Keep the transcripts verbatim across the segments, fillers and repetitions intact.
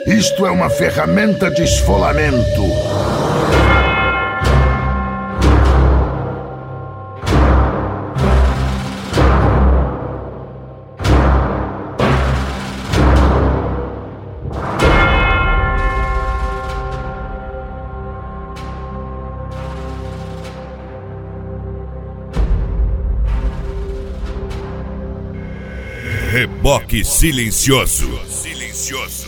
Isto é uma ferramenta de esfolamento. Reboque silencioso. Silencioso.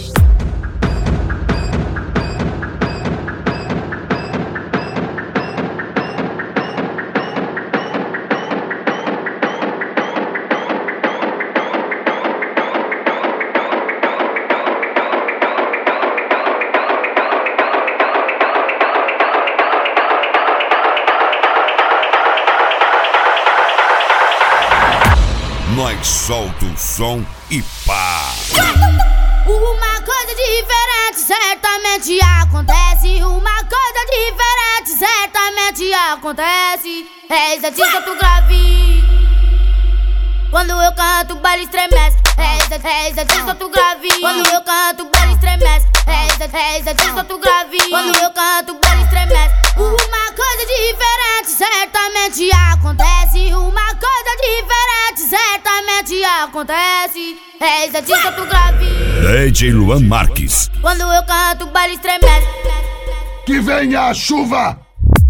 Nós solta o som e pá! Uma coisa diferente certamente acontece. Uma coisa diferente certamente acontece. É exatamente tu grave. Quando eu canto, o baile estremece. É exatamente tu grave. Quando eu canto, o baile estremece. É exatamente tu grave. Quando eu canto, o baile estremece. Uma coisa diferente certamente acontece. Uma coisa diferente certamente acontece. É exatamente tu grave. D J Luan Marques. Quando eu canto, o baile estremece. Que venha a chuva!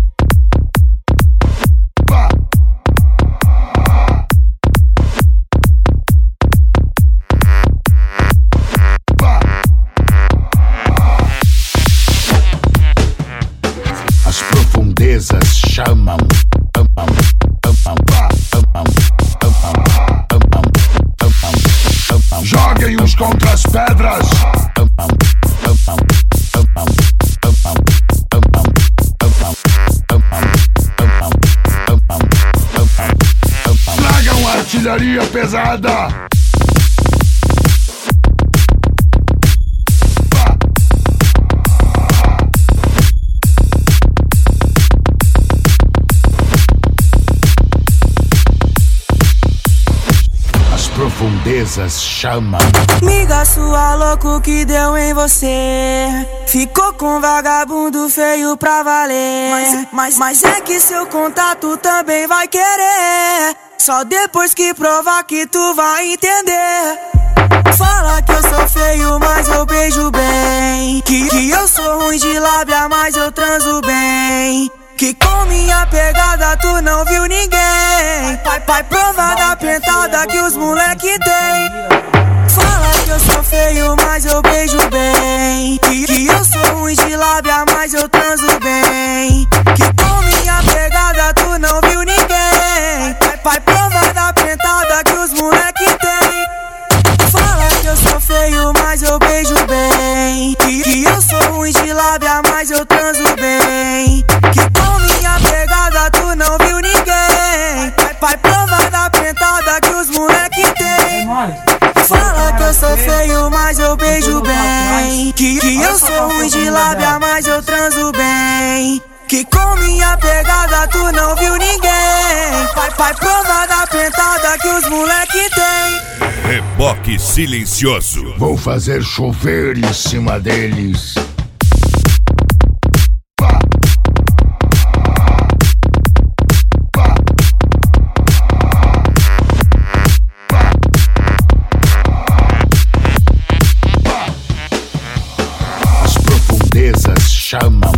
As profundezas chamam. Joguem uns contra as pedras. Tragam artilharia pesada. Profundezas chamam. Miga sua louco que deu em você. Ficou com vagabundo feio pra valer. Mas, mas, mas é que seu contato também vai querer. Só depois que provar que tu vai entender. Fala que eu sou feio, mas eu beijo bem. Que, que eu sou ruim de lábia, mas eu transo bem. Que com minha pegada tu não viu ninguém. Vai, vai provar da pentada que os moleque tem. Fala que eu sou feio, mas eu beijo bem. Que, que eu sou ruim de lábia, mas eu transo bem. Que com minha pegada tu não viu ninguém. Vai, vai provar da pentada que os moleque tem. Fala que eu sou feio, mas eu beijo bem. Que, que eu sou ruim de lábia, mas eu transo bem. Que com minha pegada tu não viu ninguém. Vai, vai provar da pentada que os moleque tem. Fala que eu sou feio, mas eu beijo bem. Que, que eu sou ruim de lábia, mas eu transo bem. Que com minha pegada tu não viu ninguém. Vai, vai provar da pentada que os moleque tem. Reboque silencioso. Vou fazer chover em cima deles. As profundezas chamam.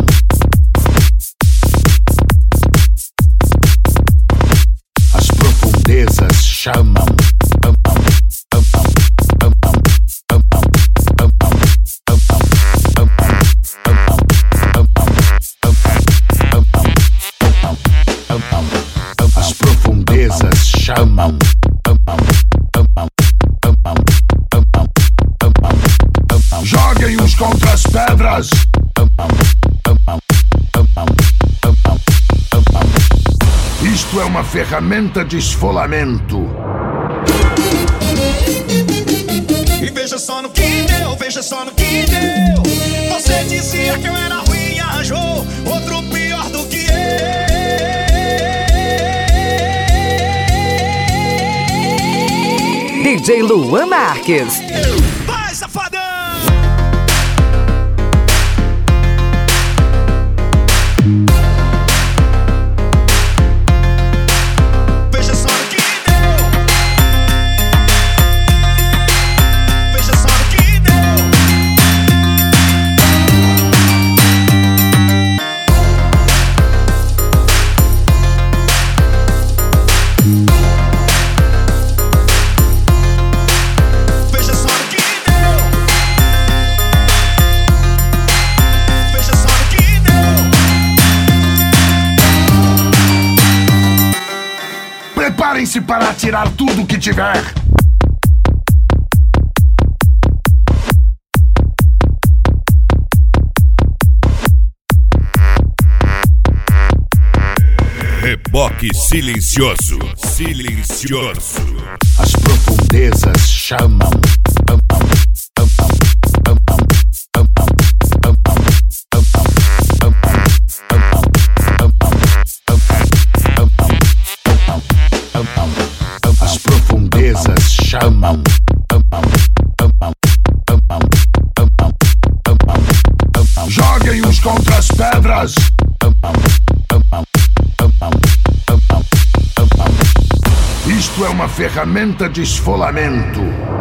As profundezas chamam. As profundezas chamam. Joguem uns contra as pedras. Isto é uma ferramenta de esfolamento. E veja só no que deu, veja só no que deu. Você dizia que eu era ruim e arranjou outro pior do que eu. D J Luan Marques. Vai, safadão! Preparem-se para atirar tudo que tiver. Reboque silencioso, silencioso. As profundezas chamam. As profundezas chamam. Joguem uns contra as pedras. Isto é uma ferramenta de esfolamento.